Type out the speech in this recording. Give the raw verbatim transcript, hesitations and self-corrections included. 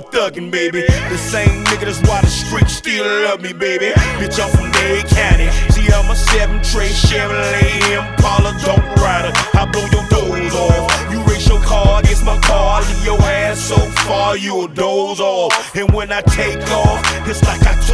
thuggin', baby. The same nigga that's why the streets still love me, baby. Bitch, I'm from Dade County. See, I'm a seven tray Chevrolet Impala, don't ride it. I blow your doors off. You race your car against my car, leave your ass so far you'll doze off. And when I take off, it's like I